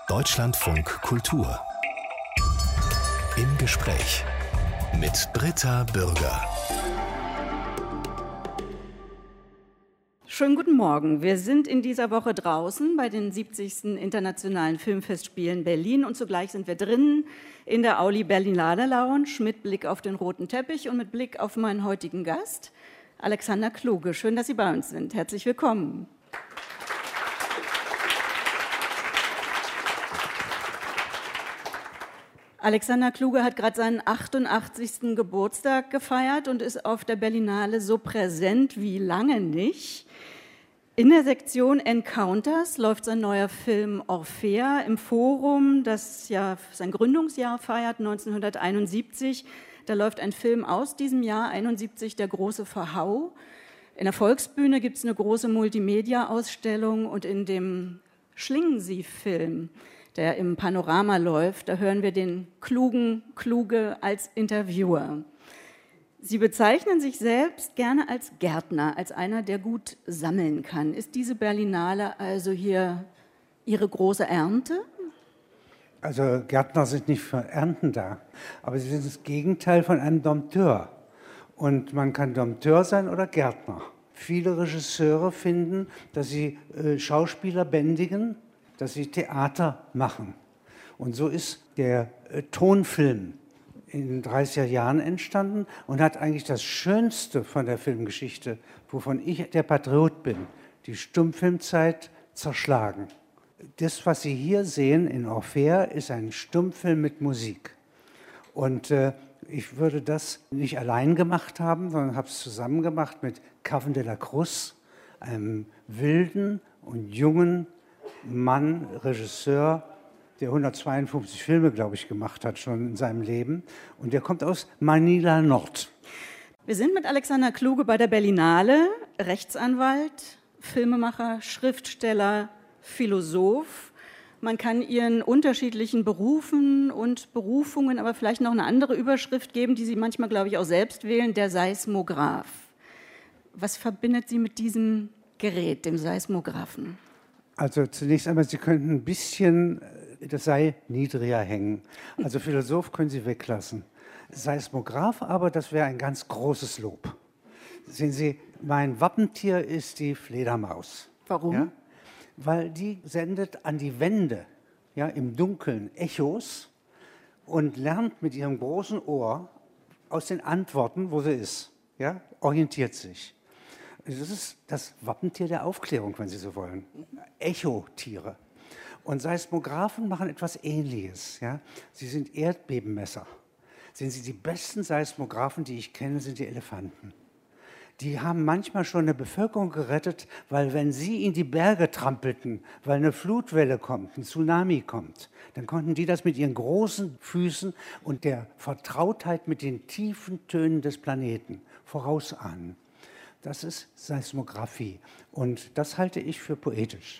Deutschlandfunk Kultur. Im Gespräch mit Britta Bürger. Schönen guten Morgen. Wir sind in dieser Woche draußen bei den 70. Internationalen Filmfestspielen Berlin und zugleich sind wir drinnen in der Auli Berlinale Lounge mit Blick auf den roten Teppich und mit Blick auf meinen heutigen Gast, Alexander Kluge. Schön, dass Sie bei uns sind. Herzlich willkommen. Alexander Kluge hat gerade seinen 88. Geburtstag gefeiert und ist auf der Berlinale so präsent wie lange nicht. In der Sektion Encounters läuft sein neuer Film Orphea im Forum, das ja sein Gründungsjahr feiert, 1971. Da läuft ein Film aus diesem Jahr, 71, Der große Verhau. In der Volksbühne gibt es eine große Multimedia-Ausstellung und in dem Schlingensief-Film, der im Panorama läuft, da hören wir den Kluge als Interviewer. Sie bezeichnen sich selbst gerne als Gärtner, als einer, der gut sammeln kann. Ist diese Berlinale also hier Ihre große Ernte? Also Gärtner sind nicht für Ernten da, aber sie sind das Gegenteil von einem Dompteur. Und man kann Dompteur sein oder Gärtner. Viele Regisseure finden, dass sie Schauspieler bändigen, dass sie Theater machen. Und so ist der Tonfilm in den 30er Jahren entstanden und hat eigentlich das Schönste von der Filmgeschichte, wovon ich der Patriot bin, die Stummfilmzeit, zerschlagen. Das, was Sie hier sehen in Orphea, ist ein Stummfilm mit Musik. Und ich würde das nicht allein gemacht haben, sondern habe es zusammen gemacht mit Kavin de la Cruz, einem wilden und jungen Mann, Regisseur, der 152 Filme, glaube ich, gemacht hat schon in seinem Leben. Und der kommt aus Manila Nord. Wir sind mit Alexander Kluge bei der Berlinale, Rechtsanwalt, Filmemacher, Schriftsteller, Philosoph. Man kann Ihren unterschiedlichen Berufen und Berufungen aber vielleicht noch eine andere Überschrift geben, die Sie manchmal, glaube ich, auch selbst wählen, der Seismograph. Was verbindet Sie mit diesem Gerät, dem Seismographen? Also zunächst einmal, Sie könnten ein bisschen das Seil niedriger hängen. Also Philosoph können Sie weglassen. Seismograph aber, das wäre ein ganz großes Lob. Sehen Sie, mein Wappentier ist die Fledermaus. Warum? Ja? Weil die sendet an die Wände, ja, im Dunkeln Echos und lernt mit ihrem großen Ohr aus den Antworten, wo sie ist. Ja? Orientiert sich. Das ist das Wappentier der Aufklärung, wenn Sie so wollen. Echotiere. Und Seismographen machen etwas Ähnliches. Ja? Sie sind Erdbebenmesser. Sehen Sie, die besten Seismographen, die ich kenne, sind die Elefanten. Die haben manchmal schon eine Bevölkerung gerettet, weil wenn sie in die Berge trampelten, weil eine Flutwelle kommt, ein Tsunami kommt, dann konnten die das mit ihren großen Füßen und der Vertrautheit mit den tiefen Tönen des Planeten vorausahnen. Das ist Seismographie und das halte ich für poetisch.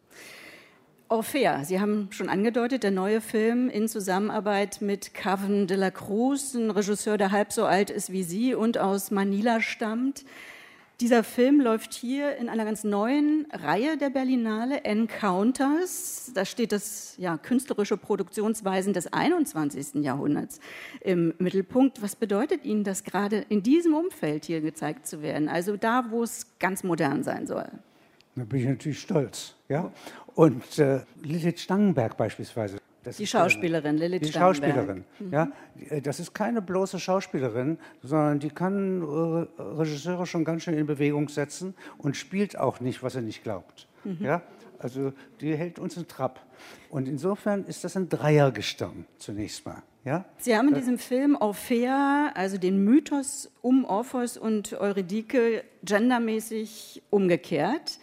Orphea, Sie haben schon angedeutet, der neue Film in Zusammenarbeit mit Kavin de la Cruz, ein Regisseur, der halb so alt ist wie Sie und aus Manila stammt. Dieser Film läuft hier in einer ganz neuen Reihe der Berlinale, Encounters. Da steht das künstlerische Produktionsweisen des 21. Jahrhunderts im Mittelpunkt. Was bedeutet Ihnen das gerade in diesem Umfeld hier gezeigt zu werden? Also da, wo es ganz modern sein soll. Da bin ich natürlich stolz. Ja? Und Lilith Stangenberg beispielsweise. Die Schauspielerin, Lilith die Stangenberg. Schauspielerin, ja, das ist keine bloße Schauspielerin, sondern die kann Regisseure schon ganz schön in Bewegung setzen und spielt auch nicht, was er nicht glaubt. Ja, also die hält uns in Trab. Und insofern ist das ein Dreiergestirn zunächst mal. Ja? Sie haben in diesem Film Orphea, also den Mythos um Orpheus und Eurydike, gendermäßig umgekehrt.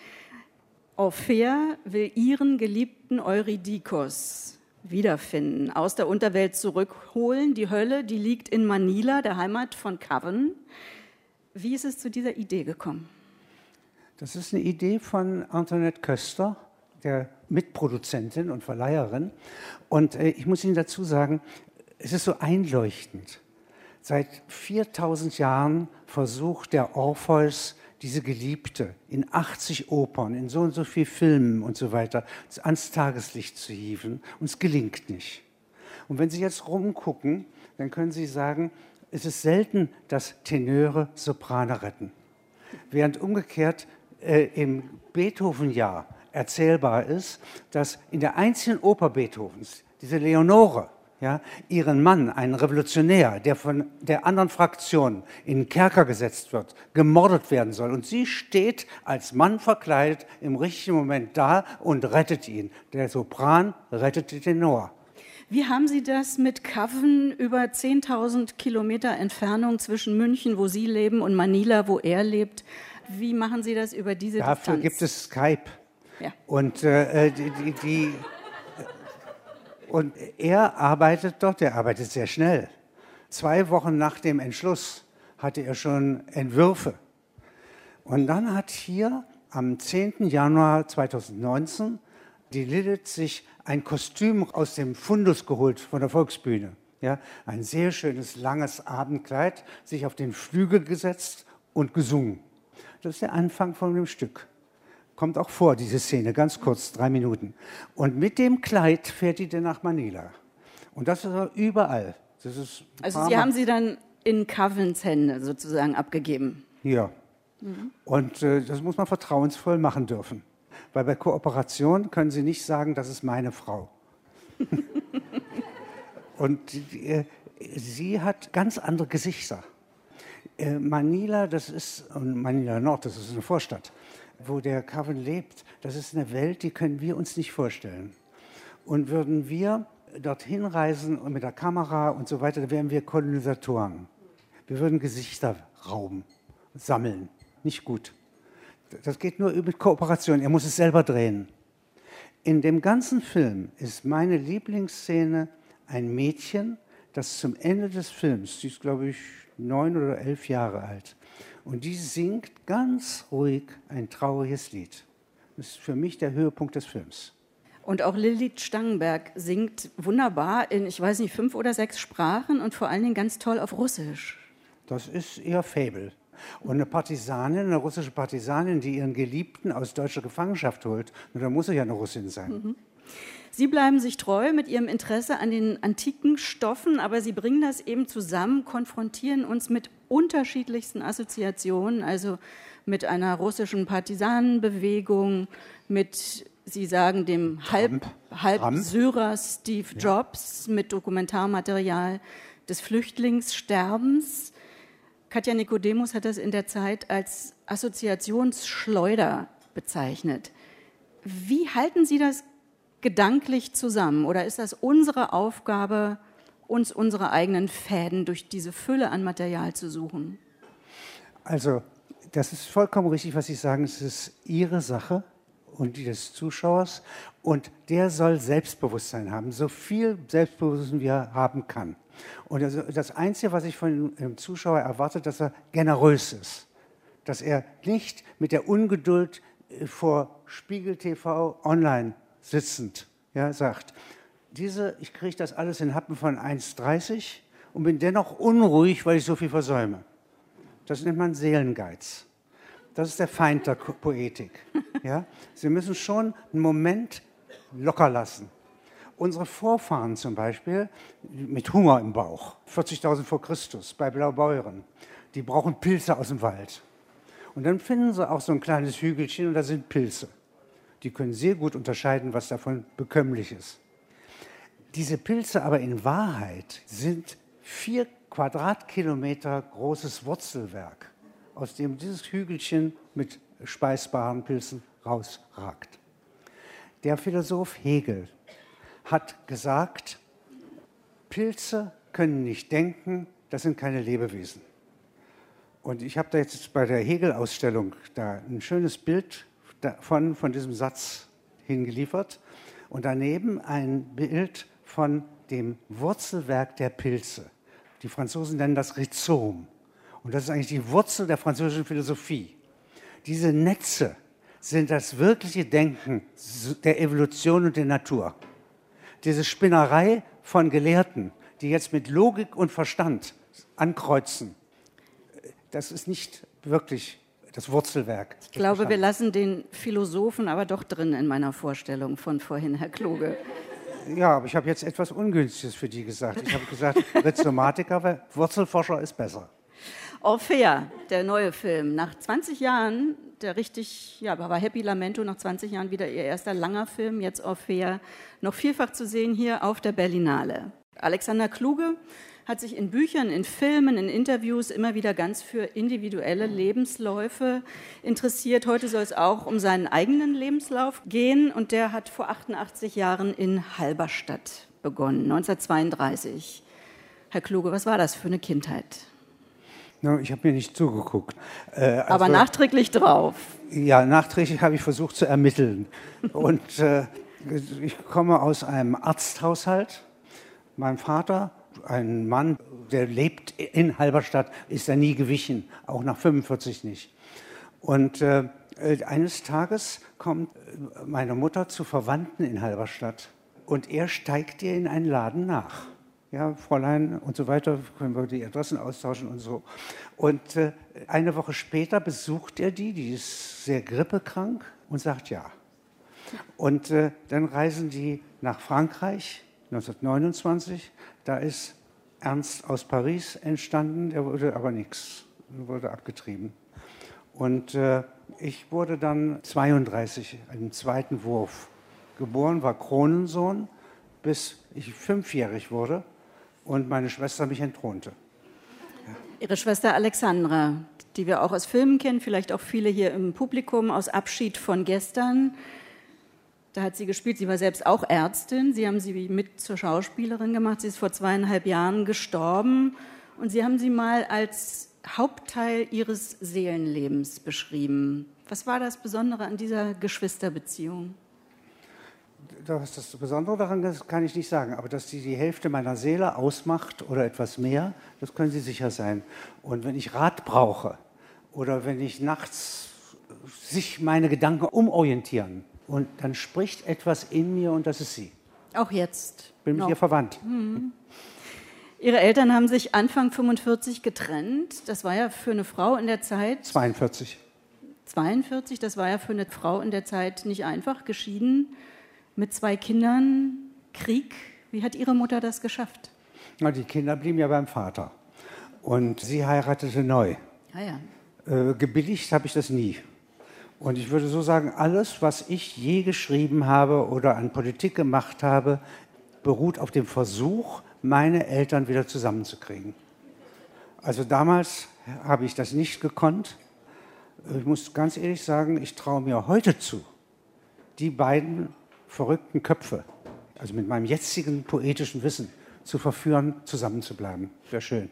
Orphea will ihren geliebten Eurydikos wiederfinden, aus der Unterwelt zurückholen. Die Hölle, die liegt in Manila, der Heimat von Kavin. Wie ist es zu dieser Idee gekommen? Das ist eine Idee von Antoinette Köster, der Mitproduzentin und Verleiherin. Und ich muss Ihnen dazu sagen, es ist so einleuchtend. Seit 4000 Jahren versucht der Orpheus, diese Geliebte in 80 Opern, in so und so vielen Filmen und so weiter, ans Tageslicht zu hieven. Und es gelingt nicht. Und wenn Sie jetzt rumgucken, dann können Sie sagen, es ist selten, dass Tenöre Soprane retten. Während umgekehrt im Beethoven-Jahr erzählbar ist, dass in der einzigen Oper Beethovens, diese Leonore, ja, ihren Mann, einen Revolutionär, der von der anderen Fraktion in den Kerker gesetzt wird, gemordet werden soll. Und sie steht als Mann verkleidet im richtigen Moment da und rettet ihn. Der Sopran rettet den Tenor. Wie haben Sie das mit Coven über 10.000 Kilometer Entfernung zwischen München, wo Sie leben, und Manila, wo er lebt? Wie machen Sie das über diese Distanz? Dafür gibt es Skype. Ja. Und Und er arbeitet dort, er arbeitet sehr schnell. 2 Wochen nach dem Entschluss hatte er schon Entwürfe. Und dann hat hier am 10. Januar 2019 die Lilith sich ein Kostüm aus dem Fundus geholt von der Volksbühne. Ja, ein sehr schönes, langes Abendkleid, sich auf den Flügel gesetzt und gesungen. Das ist der Anfang von dem Stück. Kommt auch vor, diese Szene, ganz kurz, 3 Minuten. Und mit dem Kleid fährt die dann nach Manila. Und das ist überall. Das ist also Sie haben sie dann in Covens Hände sozusagen abgegeben? Ja. Und das muss man vertrauensvoll machen dürfen. Weil bei Kooperation können Sie nicht sagen, das ist meine Frau. Und sie hat ganz andere Gesichter. Manila, das ist, und Manila Nord, das ist eine Vorstadt, wo der Coven lebt, das ist eine Welt, die können wir uns nicht vorstellen. Und würden wir dorthin reisen und mit der Kamera und so weiter, dann wären wir Kolonisatoren. Wir würden Gesichter rauben, sammeln. Nicht gut. Das geht nur mit Kooperation. Er muss es selber drehen. In dem ganzen Film ist meine Lieblingsszene ein Mädchen, das zum Ende des Films, die ist, glaube ich, 9 oder 11 Jahre alt, und die singt ganz ruhig ein trauriges Lied. Das ist für mich der Höhepunkt des Films. Und auch Lilith Stangenberg singt wunderbar in, ich weiß nicht, 5 oder 6 Sprachen und vor allen Dingen ganz toll auf Russisch. Das ist ihr Faible. Und eine Partisanin, eine russische Partisanin, die ihren Geliebten aus deutscher Gefangenschaft holt, da muss sie ja eine Russin sein. Mhm. Sie bleiben sich treu mit Ihrem Interesse an den antiken Stoffen, aber Sie bringen das eben zusammen, konfrontieren uns mit unterschiedlichsten Assoziationen, also mit einer russischen Partisanenbewegung, mit, Sie sagen, dem Halbsyrer Steve Jobs, mit Dokumentarmaterial des Flüchtlingssterbens. Katja Nikodemus hat das in der Zeit als Assoziationsschleuder bezeichnet. Wie halten Sie das gedanklich zusammen? Oder ist das unsere Aufgabe, uns unsere eigenen Fäden durch diese Fülle an Material zu suchen? Also, das ist vollkommen richtig, was Sie sagen. Es ist Ihre Sache und die des Zuschauers. Und der soll Selbstbewusstsein haben, so viel Selbstbewusstsein, wie er haben kann. Und das Einzige, was ich von dem Zuschauer erwarte, dass er generös ist. Dass er nicht mit der Ungeduld vor Spiegel TV online sitzend sagt, ich kriege das alles in Happen von 1,30 und bin dennoch unruhig, weil ich so viel versäume. Das nennt man Seelengeiz. Das ist der Feind der Poetik. Ja? Sie müssen schon einen Moment locker lassen. Unsere Vorfahren zum Beispiel, mit Hunger im Bauch, 40.000 vor Christus, bei Blaubeuren, die brauchen Pilze aus dem Wald. Und dann finden sie auch so ein kleines Hügelchen und da sind Pilze. Die können sehr gut unterscheiden, was davon bekömmlich ist. Diese Pilze aber in Wahrheit sind 4 Quadratkilometer großes Wurzelwerk, aus dem dieses Hügelchen mit speisbaren Pilzen rausragt. Der Philosoph Hegel hat gesagt, Pilze können nicht denken, das sind keine Lebewesen. Und ich habe da jetzt bei der Hegel-Ausstellung da ein schönes Bild von diesem Satz hingeliefert und daneben ein Bild von dem Wurzelwerk der Pilze. Die Franzosen nennen das Rhizom. Und das ist eigentlich die Wurzel der französischen Philosophie. Diese Netze sind das wirkliche Denken der Evolution und der Natur. Diese Spinnerei von Gelehrten, die jetzt mit Logik und Verstand ankreuzen. Das ist nicht wirklich das Wurzelwerk. Ich glaube, wir lassen den Philosophen aber doch drin in meiner Vorstellung von vorhin, Herr Kluge. Ja, aber ich habe jetzt etwas Ungünstiges für die gesagt. Ich habe gesagt, Rhizomatiker, weil Wurzelforscher ist besser. Orphea, der neue Film. Nach 20 Jahren, war Happy Lamento nach 20 Jahren wieder ihr erster langer Film, jetzt Orphea, noch vielfach zu sehen hier auf der Berlinale. Alexander Kluge hat sich in Büchern, in Filmen, in Interviews immer wieder ganz für individuelle Lebensläufe interessiert. Heute soll es auch um seinen eigenen Lebenslauf gehen und der hat vor 88 Jahren in Halberstadt begonnen, 1932. Herr Kluge, was war das für eine Kindheit? No, ich habe mir nicht zugeguckt. Aber nachträglich drauf. Ja, nachträglich habe ich versucht zu ermitteln. Und ich komme aus einem Arzthaushalt. Mein Vater, ein Mann, der lebt in Halberstadt, ist da nie gewichen, auch nach 45 nicht. Und eines Tages kommt meine Mutter zu Verwandten in Halberstadt und er steigt ihr in einen Laden nach. Ja, Fräulein und so weiter, können wir die Adressen austauschen und so. Und eine Woche später besucht er die ist sehr grippekrank und sagt ja. Und dann reisen die nach Frankreich, 1929, da ist Ernst aus Paris entstanden, der wurde aber nichts, wurde abgetrieben. Und ich wurde dann 32, im zweiten Wurf geboren, war Kronensohn, bis ich 5-jährig wurde und meine Schwester mich entthronte. Ja. Ihre Schwester Alexandra, die wir auch aus Filmen kennen, vielleicht auch viele hier im Publikum, aus Abschied von gestern. Da hat sie gespielt, sie war selbst auch Ärztin, Sie haben sie mit zur Schauspielerin gemacht, sie ist vor 2,5 Jahren gestorben und Sie haben sie mal als Hauptteil Ihres Seelenlebens beschrieben. Was war das Besondere an dieser Geschwisterbeziehung? Das Besondere daran kann ich nicht sagen, aber dass sie die Hälfte meiner Seele ausmacht oder etwas mehr, das können Sie sicher sein. Und wenn ich Rat brauche oder wenn ich nachts sich meine Gedanken umorientieren, und dann spricht etwas in mir und das ist sie. Auch jetzt? Bin mit ihr verwandt. Mhm. Ihre Eltern haben sich Anfang 45 getrennt. Das war ja für eine Frau in der Zeit... 42. 42, das war ja für eine Frau in der Zeit nicht einfach. Geschieden, mit 2 Kindern, Krieg. Wie hat Ihre Mutter das geschafft? Na, die Kinder blieben ja beim Vater. Und sie heiratete neu. Ah ja. Gebilligt habe ich das nie. Und ich würde so sagen, alles, was ich je geschrieben habe oder an Politik gemacht habe, beruht auf dem Versuch, meine Eltern wieder zusammenzukriegen. Also damals habe ich das nicht gekonnt. Ich muss ganz ehrlich sagen, ich traue mir heute zu, die beiden verrückten Köpfe, also mit meinem jetzigen poetischen Wissen, zu verführen, zusammenzubleiben. Wäre schön.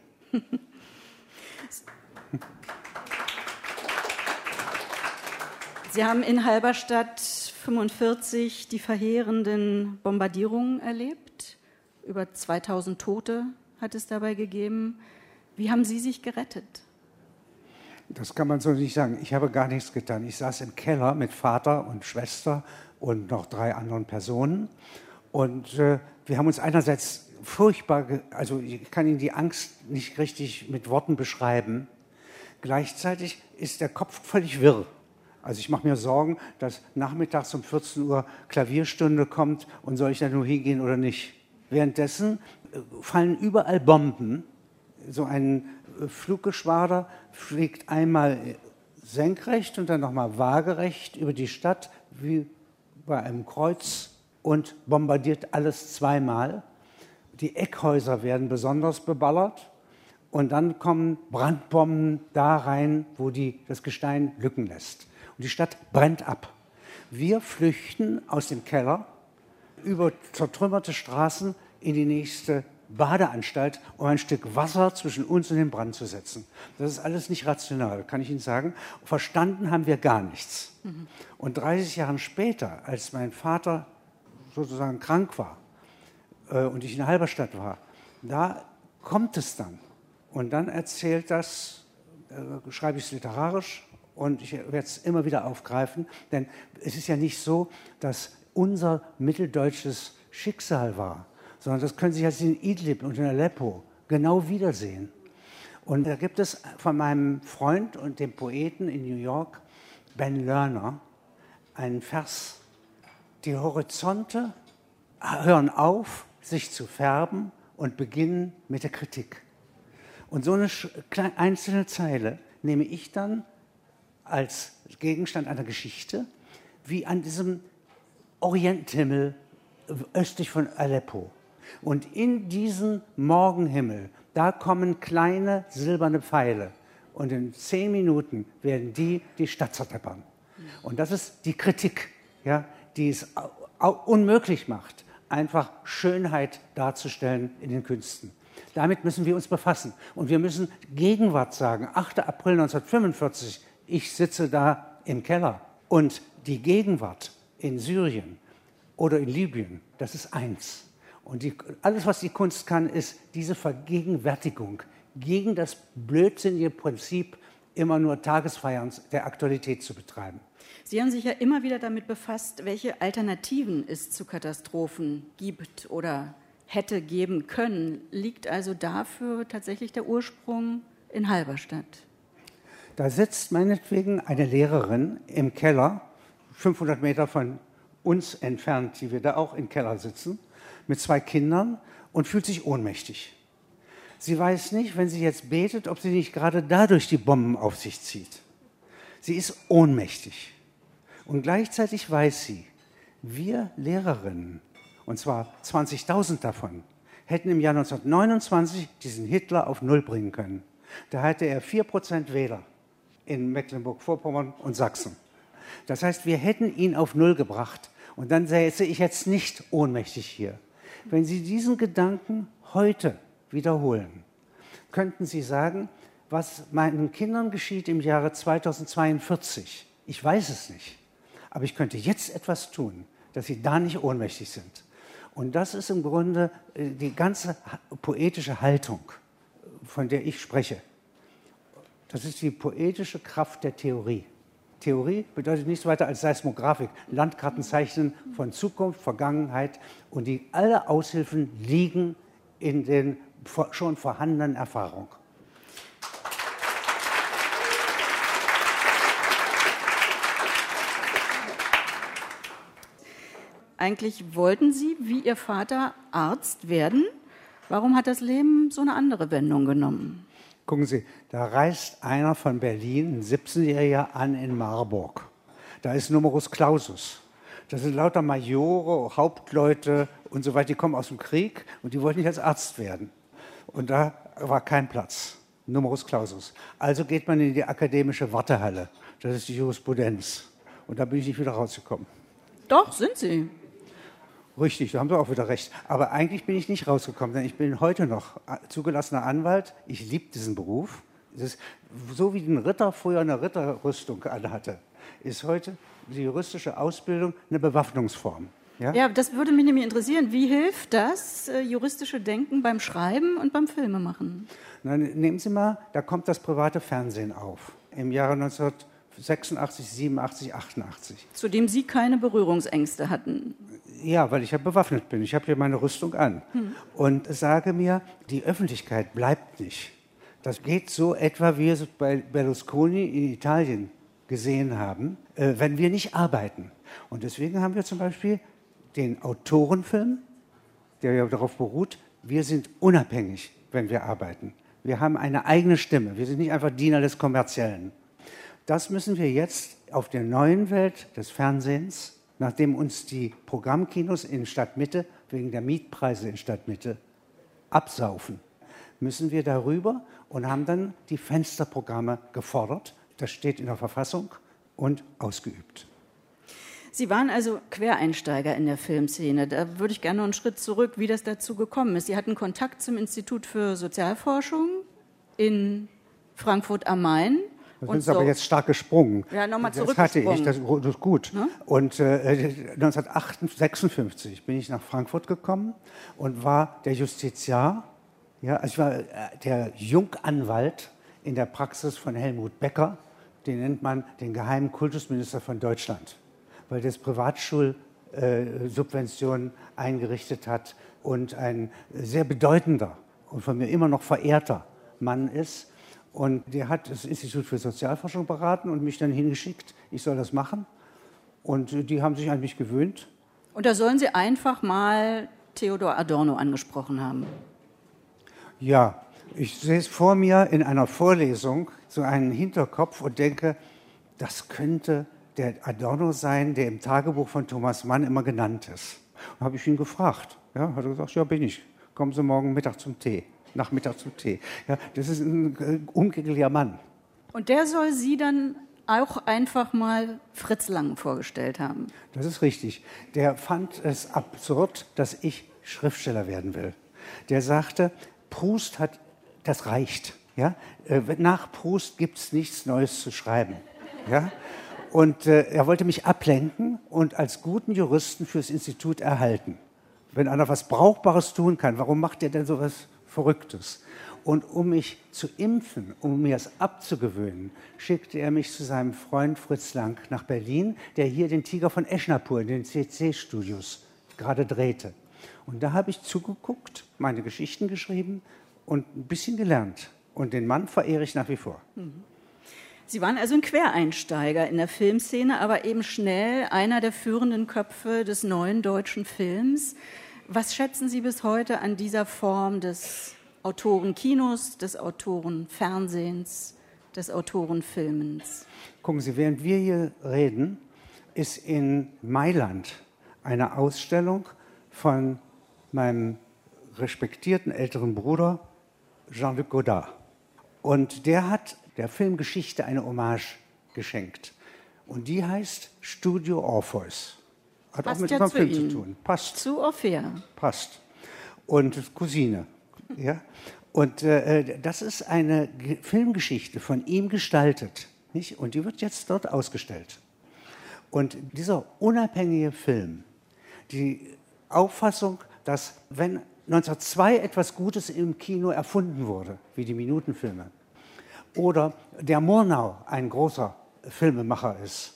Sie haben in Halberstadt 1945 die verheerenden Bombardierungen erlebt. Über 2000 Tote hat es dabei gegeben. Wie haben Sie sich gerettet? Das kann man so nicht sagen. Ich habe gar nichts getan. Ich saß im Keller mit Vater und Schwester und noch 3 anderen Personen. Und wir haben uns einerseits furchtbar, also ich kann Ihnen die Angst nicht richtig mit Worten beschreiben. Gleichzeitig ist der Kopf völlig wirr. Also ich mache mir Sorgen, dass nachmittags um 14 Uhr Klavierstunde kommt und soll ich da nur hingehen oder nicht. Währenddessen fallen überall Bomben. So ein Fluggeschwader fliegt einmal senkrecht und dann nochmal waagerecht über die Stadt wie bei einem Kreuz und bombardiert alles 2-mal. Die Eckhäuser werden besonders beballert und dann kommen Brandbomben da rein, wo das Gestein Lücken lässt. Und die Stadt brennt ab. Wir flüchten aus dem Keller über zertrümmerte Straßen in die nächste Badeanstalt, um ein Stück Wasser zwischen uns und den Brand zu setzen. Das ist alles nicht rational, kann ich Ihnen sagen. Verstanden haben wir gar nichts. Und 30 Jahre später, als mein Vater sozusagen krank war und ich in Halberstadt war, da kommt es dann. Und dann erzählt das, schreibe ich es literarisch, und ich werde es immer wieder aufgreifen, denn es ist ja nicht so, dass unser mitteldeutsches Schicksal war, sondern das können Sie jetzt in Idlib und in Aleppo genau wiedersehen. Und da gibt es von meinem Freund und dem Poeten in New York, Ben Lerner, einen Vers: Die Horizonte hören auf, sich zu färben und beginnen mit der Kritik. Und so eine einzelne Zeile nehme ich dann als Gegenstand einer Geschichte, wie an diesem Orienthimmel östlich von Aleppo. Und in diesen Morgenhimmel, da kommen kleine silberne Pfeile. Und in 10 Minuten werden die Stadt zerdeppern. Und das ist die Kritik, ja, die es unmöglich macht, einfach Schönheit darzustellen in den Künsten. Damit müssen wir uns befassen. Und wir müssen Gegenwart sagen. 8. April 1945, ich sitze da im Keller. Und die Gegenwart in Syrien oder in Libyen, das ist eins. Und alles, was die Kunst kann, ist diese Vergegenwärtigung gegen das blödsinnige Prinzip, immer nur Tagesfeiern der Aktualität zu betreiben. Sie haben sich ja immer wieder damit befasst, welche Alternativen es zu Katastrophen gibt oder hätte geben können. Liegt also dafür tatsächlich der Ursprung in Halberstadt? Da sitzt meinetwegen eine Lehrerin im Keller, 500 Meter von uns entfernt, die wir da auch im Keller sitzen, mit 2 Kindern und fühlt sich ohnmächtig. Sie weiß nicht, wenn sie jetzt betet, ob sie nicht gerade dadurch die Bomben auf sich zieht. Sie ist ohnmächtig. Und gleichzeitig weiß sie, wir Lehrerinnen, und zwar 20.000 davon, hätten im Jahr 1929 diesen Hitler auf Null bringen können. Da hatte er 4% Wähler in Mecklenburg-Vorpommern und Sachsen. Das heißt, wir hätten ihn auf Null gebracht. Und dann säße ich jetzt nicht ohnmächtig hier. Wenn Sie diesen Gedanken heute wiederholen, könnten Sie sagen, was meinen Kindern geschieht im Jahre 2042. Ich weiß es nicht, aber ich könnte jetzt etwas tun, dass sie da nicht ohnmächtig sind. Und das ist im Grunde die ganze poetische Haltung, von der ich spreche. Das ist die poetische Kraft der Theorie. Theorie bedeutet nichts weiter als Seismografik, Landkarten zeichnen von Zukunft, Vergangenheit, und alle Aushilfen liegen in den schon vorhandenen Erfahrungen. Eigentlich wollten Sie, wie Ihr Vater, Arzt werden. Warum hat das Leben so eine andere Wendung genommen? Gucken Sie, da reist einer von Berlin, ein 17-Jähriger, an in Marburg. Da ist Numerus Clausus. Das sind lauter Majore, Hauptleute und so weiter, die kommen aus dem Krieg und die wollten nicht als Arzt werden. Und da war kein Platz, Numerus Clausus. Also geht man in die akademische Wartehalle, das ist die Jurisprudenz. Und da bin ich nicht wieder rausgekommen. Doch, sind Sie. Richtig, da haben Sie auch wieder recht. Aber eigentlich bin ich nicht rausgekommen, denn ich bin heute noch zugelassener Anwalt. Ich liebe diesen Beruf. Das ist, so wie ein Ritter früher eine Ritterrüstung anhatte, ist heute die juristische Ausbildung eine Bewaffnungsform. Ja? Ja, das würde mich nämlich interessieren. Wie hilft das juristische Denken beim Schreiben und beim Filmemachen? Na, nehmen Sie mal, da kommt das private Fernsehen auf. Im Jahre 1986, 87, 88. Zu dem Sie keine Berührungsängste hatten. Ja, weil ich ja bewaffnet bin. Ich habe hier meine Rüstung an. Und sage mir, die Öffentlichkeit bleibt nicht. Das geht so etwa, wie wir es bei Berlusconi in Italien gesehen haben, wenn wir nicht arbeiten. Und deswegen haben wir zum Beispiel den Autorenfilm, der ja darauf beruht, wir sind unabhängig, wenn wir arbeiten. Wir haben eine eigene Stimme. Wir sind nicht einfach Diener des Kommerziellen. Das müssen wir jetzt auf der neuen Welt des Fernsehens, nachdem uns die Programmkinos in Stadtmitte wegen der Mietpreise in Stadtmitte absaufen, müssen wir darüber und haben dann die Fensterprogramme gefordert. Das steht in der Verfassung und ausgeübt. Sie waren also Quereinsteiger in der Filmszene. Da würde ich gerne noch einen Schritt zurück, wie das dazu gekommen ist. Sie hatten Kontakt zum Institut für Sozialforschung in Frankfurt am Main. Das ist aber jetzt stark gesprungen. Ja, nochmal zurückgesprungen. Das hatte ich, das ist gut. Hm? Und 1956 bin ich nach Frankfurt gekommen und war der Justiziar. Ja, also ich war der Junganwalt in der Praxis von Helmut Becker. Den nennt man den geheimen Kultusminister von Deutschland, weil der Privatschulsubventionen eingerichtet hat und ein sehr bedeutender und von mir immer noch verehrter Mann ist. Und der hat das Institut für Sozialforschung beraten und mich dann hingeschickt, ich soll das machen. Und die haben sich an mich gewöhnt. Und da sollen Sie einfach mal Theodor Adorno angesprochen haben. Ja, ich sehe es vor mir in einer Vorlesung, so einen Hinterkopf und denke, das könnte der Adorno sein, der im Tagebuch von Thomas Mann immer genannt ist. Und habe ich ihn gefragt. Ja, hat er gesagt, ja, bin ich. Kommen Sie morgen Mittag zum Tee. Nachmittag zum Tee. Ja, das ist ein umgänglicher Mann. Und der soll Sie dann auch einfach mal Fritz Lang vorgestellt haben. Das ist richtig. Der fand es absurd, dass ich Schriftsteller werden will. Der sagte, Proust hat, das reicht. Ja? Nach Proust gibt es nichts Neues zu schreiben. Ja? Und er wollte mich ablenken und als guten Juristen fürs Institut erhalten. Wenn einer was Brauchbares tun kann, warum macht er denn so was Verrücktes? Und um mich zu impfen, um mir es abzugewöhnen, schickte er mich zu seinem Freund Fritz Lang nach Berlin, der hier den Tiger von Eschnapur in den CC-Studios gerade drehte. Und da habe ich zugeguckt, meine Geschichten geschrieben und ein bisschen gelernt. Und den Mann verehre ich nach wie vor. Sie waren also ein Quereinsteiger in der Filmszene, aber eben schnell einer der führenden Köpfe des neuen deutschen Films. Was schätzen Sie bis heute an dieser Form des Autorenkinos, des Autorenfernsehens, des Autorenfilmens? Gucken Sie, während wir hier reden, ist in Mailand eine Ausstellung von meinem respektierten älteren Bruder Jean-Luc Godard. Und der hat der Filmgeschichte eine Hommage geschenkt. Und die heißt Studio Orpheus. Hat passt auch mit ja unserem Film Ihnen. zu tun. Passt. Zu Orphea. Passt. Und Cousine. Ja? Und das ist eine Filmgeschichte von ihm gestaltet. Nicht? Und die wird jetzt dort ausgestellt. Und dieser unabhängige Film, die Auffassung, dass wenn 1902 etwas Gutes im Kino erfunden wurde, wie die Minutenfilme, oder der Murnau ein großer Filmemacher ist,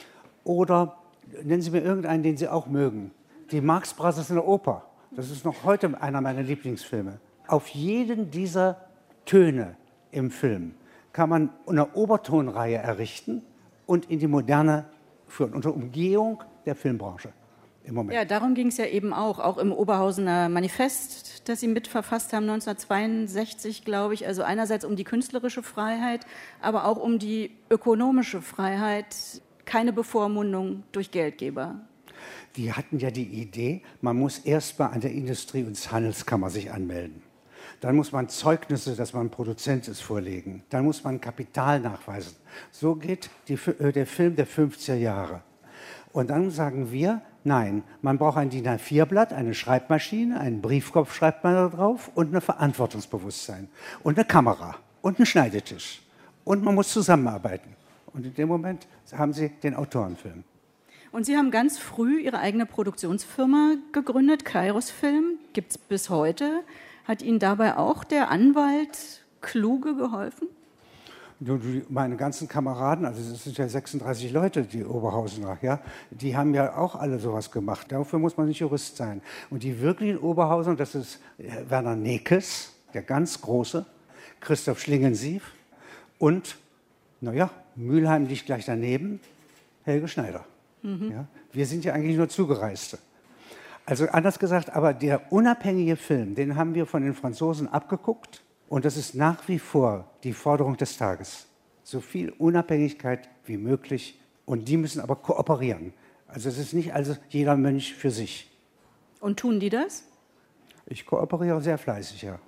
oder nennen Sie mir irgendeinen, den Sie auch mögen, die Marx Brothers in der Oper, das ist noch heute einer meiner Lieblingsfilme. Auf jeden dieser Töne im Film kann man eine Obertonreihe errichten und in die Moderne führen, unter Umgehung der Filmbranche. Ja, darum ging es ja eben auch im Oberhausener Manifest, das Sie mitverfasst haben, 1962, glaube ich. Also einerseits um die künstlerische Freiheit, aber auch um die ökonomische Freiheit, keine Bevormundung durch Geldgeber. Die hatten ja die Idee, man muss erst mal an der Industrie- und Handelskammer sich anmelden. Dann muss man Zeugnisse, dass man Produzent ist, vorlegen. Dann muss man Kapital nachweisen. So geht der Film der 50er Jahre. Und dann sagen wir, nein, man braucht ein DIN A4-Blatt, eine Schreibmaschine, einen Briefkopf schreibt man da drauf und ein Verantwortungsbewusstsein und eine Kamera und einen Schneidetisch. Und man muss zusammenarbeiten. Und in dem Moment haben Sie den Autorenfilm. Und Sie haben ganz früh Ihre eigene Produktionsfirma gegründet, Kairos Film, gibt es bis heute. Hat Ihnen dabei auch der Anwalt Kluge geholfen? Meine ganzen Kameraden, also es sind ja 36 Leute, die Oberhausener, ja, die haben ja auch alle sowas gemacht. Dafür muss man nicht Jurist sein. Und die wirklichen Oberhausener, das ist Werner Nekes, der ganz Große, Christoph Schlingensief und, naja, Mülheim liegt gleich daneben, Helge Schneider. Ja, wir sind ja eigentlich nur Zugereiste. Also anders gesagt, aber der unabhängige Film, den haben wir von den Franzosen abgeguckt. Und das ist nach wie vor die Forderung des Tages. So viel Unabhängigkeit wie möglich. Und die müssen aber kooperieren. Also es ist nicht also jeder Mönch für sich. Und tun die das? Ich kooperiere sehr fleißig, ja.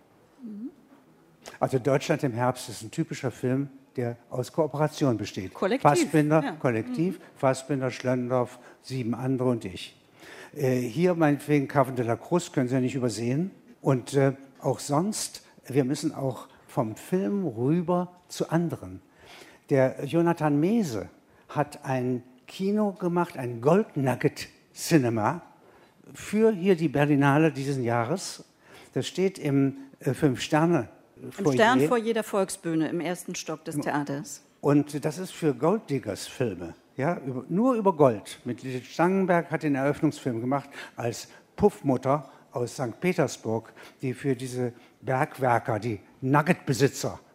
Also Deutschland im Herbst ist ein typischer Film, der aus Kooperation besteht. Kollektiv. Fassbinder, ja. Kollektiv, Fassbinder, Schlöndorff, 7 andere und ich. Hier meinetwegen Carven de la Cruz können Sie ja nicht übersehen. Und auch sonst... Wir müssen auch vom Film rüber zu anderen. Der Jonathan Mese hat ein Kino gemacht, ein Gold Nugget Cinema für hier die Berlinale dieses Jahres. Das steht im 5-Sterne-Foyer. Im Sternfoyer der Volksbühne im ersten Stock des Theaters. Und das ist für Golddiggers-Filme. Ja, nur über Gold. Mit Lilith Stangenberg hat den Eröffnungsfilm gemacht als Puffmutter aus St. Petersburg, die für diese Bergwerker, die Nuggetbesitzer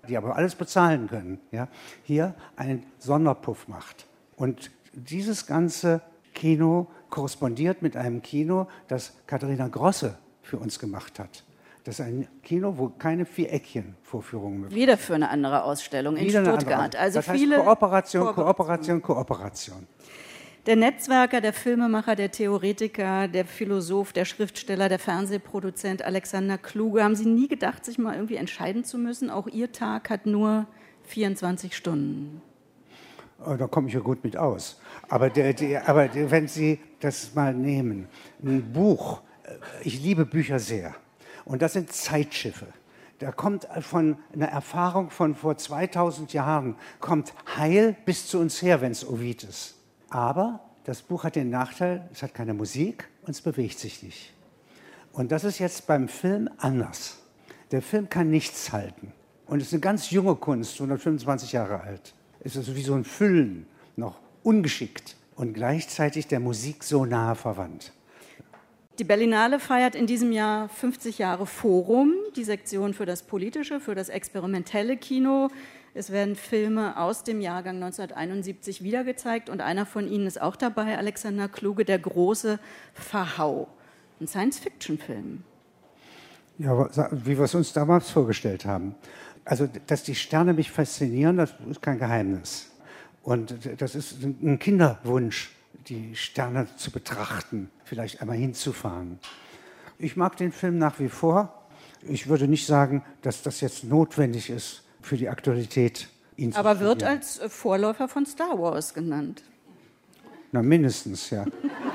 die aber alles bezahlen können, ja, hier einen Sonderpuff macht. Und dieses ganze Kino korrespondiert mit einem Kino, das Katharina Grosse für uns gemacht hat. Das ist ein Kino, wo keine Viereckchen-Vorführungen möglich sind. Wieder für eine andere Ausstellung in Stuttgart. Also das heißt viele Kooperation. Der Netzwerker, der Filmemacher, der Theoretiker, der Philosoph, der Schriftsteller, der Fernsehproduzent Alexander Kluge. Haben Sie nie gedacht, sich mal irgendwie entscheiden zu müssen? Auch Ihr Tag hat nur 24 Stunden. Da komme ich ja gut mit aus. Aber wenn Sie das mal nehmen, ein Buch, ich liebe Bücher sehr, und das sind Zeitschiffe. Da kommt von einer Erfahrung von vor 2000 Jahren, kommt Heil bis zu uns her, wenn es Ovid ist. Aber das Buch hat den Nachteil, es hat keine Musik und es bewegt sich nicht. Und das ist jetzt beim Film anders. Der Film kann nichts halten. Und es ist eine ganz junge Kunst, 125 Jahre alt. Es ist wie so ein Füllen, noch ungeschickt und gleichzeitig der Musik so nahe verwandt. Die Berlinale feiert in diesem Jahr 50 Jahre Forum, die Sektion für das politische, für das experimentelle Kino. Es werden Filme aus dem Jahrgang 1971 wiedergezeigt und einer von Ihnen ist auch dabei, Alexander Kluge, der große Verhau, ein Science-Fiction-Film. Ja, wie wir es uns damals vorgestellt haben. Also, dass die Sterne mich faszinieren, das ist kein Geheimnis. Und das ist ein Kinderwunsch, die Sterne zu betrachten, vielleicht einmal hinzufahren. Ich mag den Film nach wie vor. Ich würde nicht sagen, dass das jetzt notwendig ist für die Aktualität. Ihn Aber wird als Vorläufer von Star Wars genannt. Na, mindestens, ja.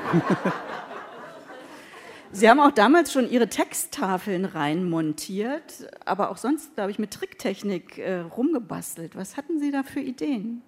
Sie haben auch damals schon Ihre Texttafeln reinmontiert, aber auch sonst, glaube ich, mit Tricktechnik rumgebastelt. Was hatten Sie da für Ideen?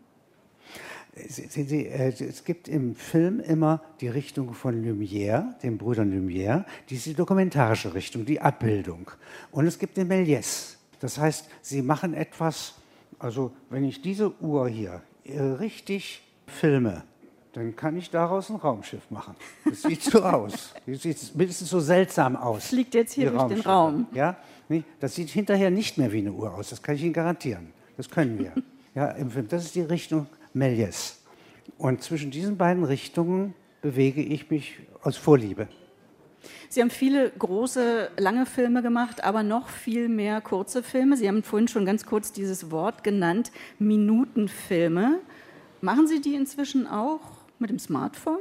Sehen Sie, es gibt im Film immer die Richtung von Lumière, den Brüdern Lumière, diese dokumentarische Richtung, die Abbildung. Und es gibt den Méliès. Das heißt, sie machen etwas, also wenn ich diese Uhr hier richtig filme, dann kann ich daraus ein Raumschiff machen. Das sieht so aus. Das sieht mindestens so seltsam aus. Fliegt jetzt hier durch den Raum. Ja, das sieht hinterher nicht mehr wie eine Uhr aus. Das kann ich Ihnen garantieren. Das können wir. Ja, im Film. Das ist die Richtung Méliès. Und zwischen diesen beiden Richtungen bewege ich mich aus Vorliebe. Sie haben viele große, lange Filme gemacht, aber noch viel mehr kurze Filme. Sie haben vorhin schon ganz kurz dieses Wort genannt, Minutenfilme. Machen Sie die inzwischen auch mit dem Smartphone?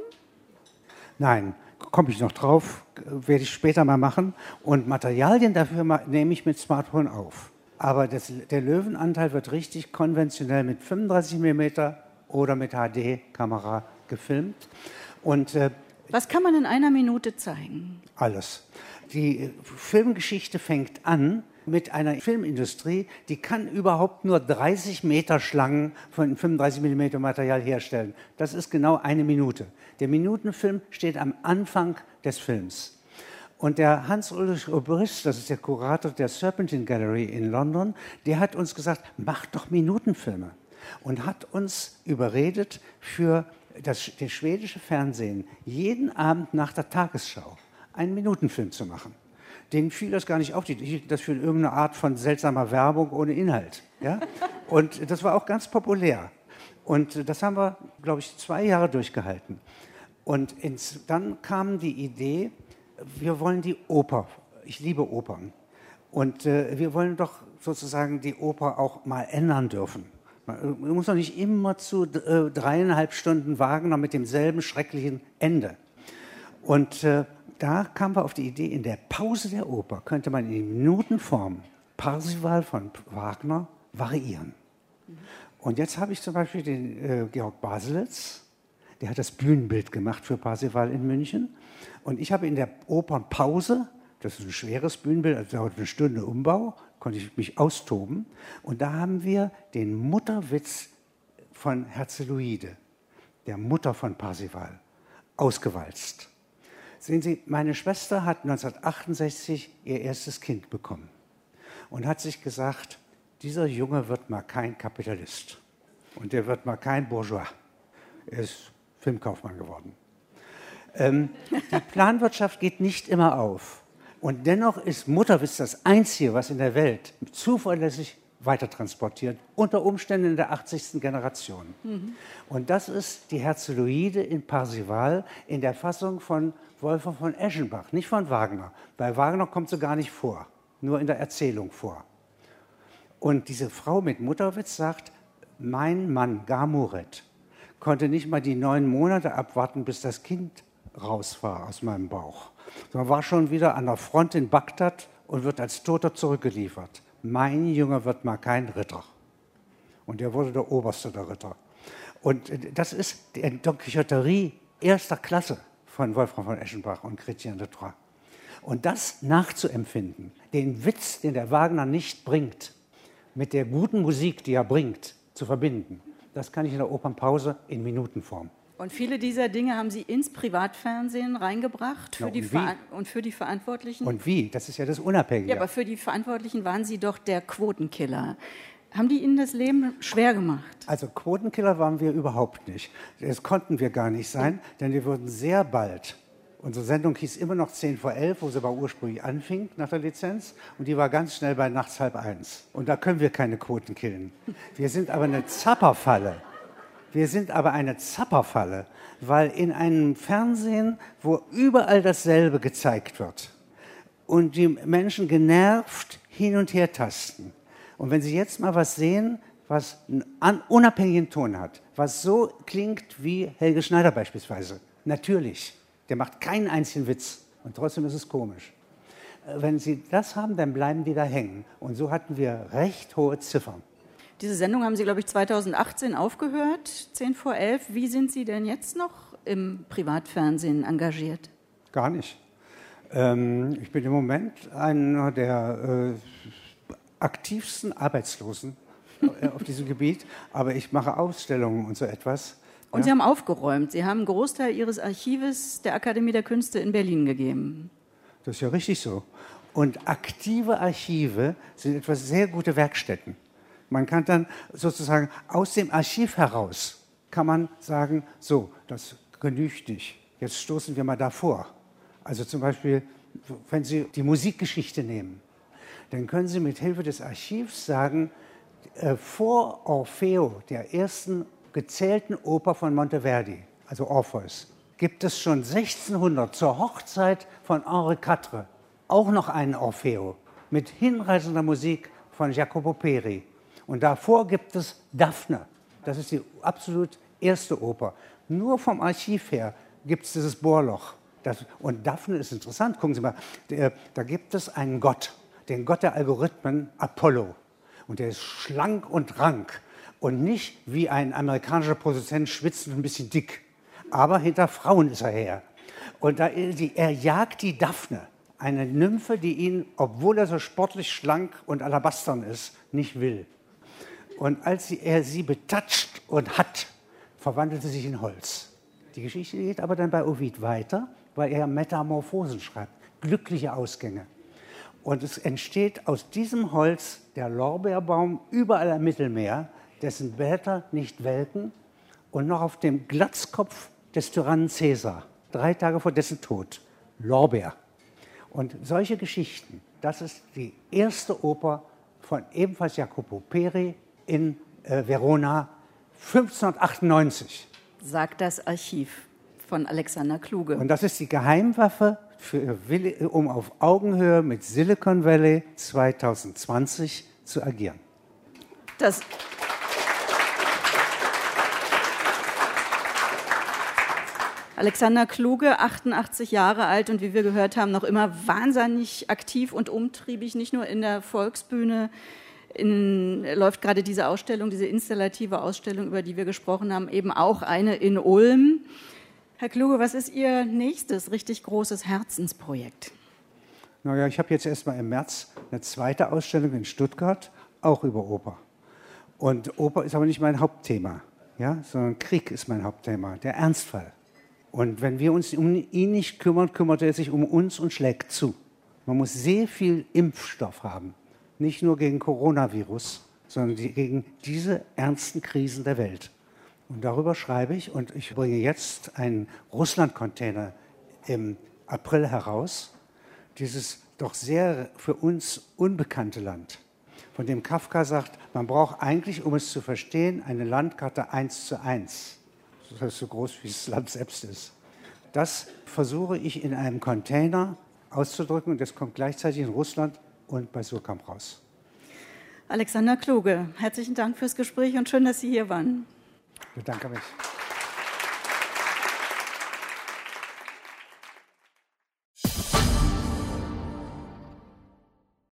Nein, komme ich noch drauf, werde ich später mal machen. Und Materialien dafür nehme ich mit Smartphone auf. Aber der Löwenanteil wird richtig konventionell mit 35 mm oder mit HD-Kamera gefilmt. Und was kann man in einer Minute zeigen? Alles. Die Filmgeschichte fängt an mit einer Filmindustrie, die kann überhaupt nur 30 Meter Schlangen von 35 mm Material herstellen. Das ist genau eine Minute. Der Minutenfilm steht am Anfang des Films. Und der Hans-Ulrich Obrist, das ist der Kurator der Serpentine Gallery in London, der hat uns gesagt, macht doch Minutenfilme. Und hat uns überredet, für das schwedische Fernsehen jeden Abend nach der Tagesschau einen Minutenfilm zu machen. Denen fiel das gar nicht auf, die hielten das für irgendeine Art von seltsamer Werbung ohne Inhalt. Ja? Und das war auch ganz populär. Und das haben wir, glaube ich, 2 Jahre durchgehalten. Und dann kam die Idee, wir wollen die Oper, ich liebe Opern, und wir wollen doch sozusagen die Oper auch mal ändern dürfen. Man muss doch nicht immer zu 3,5 Stunden Wagner mit demselben schrecklichen Ende. Und da kamen wir auf die Idee, in der Pause der Oper könnte man in Minutenform Parzival von Wagner variieren. Und jetzt habe ich zum Beispiel den Georg Baselitz, der hat das Bühnenbild gemacht für Parzival in München. Und ich habe in der Opernpause, das ist ein schweres Bühnenbild, also dauert 1 Stunde Umbau, konnte ich mich austoben. Und da haben wir den Mutterwitz von Herzeloide, der Mutter von Parzival, ausgewalzt. Sehen Sie, meine Schwester hat 1968 ihr erstes Kind bekommen und hat sich gesagt, dieser Junge wird mal kein Kapitalist und der wird mal kein Bourgeois. Er ist Filmkaufmann geworden. Die Planwirtschaft geht nicht immer auf. Und dennoch ist Mutterwitz das Einzige, was in der Welt zuverlässig weitertransportiert, unter Umständen in der 80. Generation. Und das ist die Herzeloide in Parzival in der Fassung von Wolfgang von Eschenbach, nicht von Wagner. Bei Wagner kommt sie gar nicht vor, nur in der Erzählung vor. Und diese Frau mit Mutterwitz sagt, mein Mann Gamuret konnte nicht mal die 9 Monate abwarten, bis das Kind raus war aus meinem Bauch, sondern war schon wieder an der Front in Bagdad und wird als Toter zurückgeliefert. Mein Junge wird mal kein Ritter. Und er wurde der Oberste der Ritter. Und das ist die Don Quixoterie erster Klasse von Wolfgang von Eschenbach und Chrétien de Troyes. Und das nachzuempfinden, den Witz, den der Wagner nicht bringt, mit der guten Musik, die er bringt, zu verbinden, das kann ich in der Opernpause in Minutenform. Und viele dieser Dinge haben Sie ins Privatfernsehen reingebracht für für die Verantwortlichen? Und wie? Das ist ja das Unabhängige. Ja, aber für die Verantwortlichen waren Sie doch der Quotenkiller. Haben die Ihnen das Leben schwer gemacht? Also Quotenkiller waren wir überhaupt nicht. Das konnten wir gar nicht sein, denn wir wurden sehr bald, unsere Sendung hieß immer noch 10 vor 11, wo sie aber ursprünglich anfing nach der Lizenz, und die war ganz schnell bei nachts 12:30. Und da können wir keine Quoten killen. Wir sind aber eine Zapperfalle. Weil in einem Fernsehen, wo überall dasselbe gezeigt wird und die Menschen genervt hin und her tasten. Und wenn Sie jetzt mal was sehen, was einen unabhängigen Ton hat, was so klingt wie Helge Schneider beispielsweise, natürlich, der macht keinen einzigen Witz und trotzdem ist es komisch. Wenn Sie das haben, dann bleiben die da hängen. Und so hatten wir recht hohe Ziffern. Diese Sendung haben Sie, glaube ich, 2018 aufgehört, 10 vor 11. Wie sind Sie denn jetzt noch im Privatfernsehen engagiert? Gar nicht. Ich bin im Moment einer der aktivsten Arbeitslosen auf diesem Gebiet, aber ich mache Ausstellungen und so etwas. Und Sie haben aufgeräumt. Sie haben einen Großteil Ihres Archives der Akademie der Künste in Berlin gegeben. Das ist ja richtig so. Und aktive Archive sind etwas sehr gute Werkstätten. Man kann dann sozusagen aus dem Archiv heraus, kann man sagen, so, das genügt nicht, jetzt stoßen wir mal davor. Also zum Beispiel, wenn Sie die Musikgeschichte nehmen, dann können Sie mit Hilfe des Archivs sagen, vor Orfeo, der ersten gezählten Oper von Monteverdi, also Orpheus, gibt es schon 1600 zur Hochzeit von Henri IV auch noch einen Orfeo mit hinreißender Musik von Jacopo Peri. Und davor gibt es Daphne. Das ist die absolut erste Oper. Nur vom Archiv her gibt es dieses Bohrloch. Und Daphne ist interessant. Gucken Sie mal, da gibt es einen Gott, den Gott der Algorithmen, Apollo. Und der ist schlank und rank. Und nicht wie ein amerikanischer Produzent schwitzend und ein bisschen dick. Aber hinter Frauen ist er her. Und er jagt die Daphne, eine Nymphe, die ihn, obwohl er so sportlich schlank und alabastern ist, nicht will. Und als er sie betatscht und hat, verwandelt sie sich in Holz. Die Geschichte geht aber dann bei Ovid weiter, weil er Metamorphosen schreibt, glückliche Ausgänge. Und es entsteht aus diesem Holz der Lorbeerbaum überall am Mittelmeer, dessen Blätter nicht welken und noch auf dem Glatzkopf des Tyrannen Caesar, 3 Tage vor dessen Tod, Lorbeer. Und solche Geschichten, das ist die erste Oper von ebenfalls Jacopo Peri in Verona 1598. Sagt das Archiv von Alexander Kluge. Und das ist die Geheimwaffe, um auf Augenhöhe mit Silicon Valley 2020 zu agieren. Alexander Kluge, 88 Jahre alt und wie wir gehört haben, noch immer wahnsinnig aktiv und umtriebig, nicht nur in der Volksbühne. Läuft gerade diese Ausstellung, diese installative Ausstellung, über die wir gesprochen haben, eben auch eine in Ulm. Herr Kluge, was ist Ihr nächstes richtig großes Herzensprojekt? Naja, ich habe jetzt erst mal im März eine zweite Ausstellung in Stuttgart, auch über Oper. Und Oper ist aber nicht mein Hauptthema, ja, sondern Krieg ist mein Hauptthema, der Ernstfall. Und wenn wir uns um ihn nicht kümmern, kümmert er sich um uns und schlägt zu. Man muss sehr viel Impfstoff haben, nicht nur gegen Coronavirus, sondern gegen diese ernsten Krisen der Welt. Und darüber schreibe ich und ich bringe jetzt einen Russland-Container im April heraus, dieses doch sehr für uns unbekannte Land. von dem Kafka sagt, man braucht eigentlich, um es zu verstehen, eine Landkarte 1:1. Das heißt, so groß wie das Land selbst ist. Das versuche ich in einem Container auszudrücken und das kommt gleichzeitig in Russland und bei Suhrkamp raus. Alexander Kluge, herzlichen Dank fürs Gespräch und schön, dass Sie hier waren. Ich bedanke mich.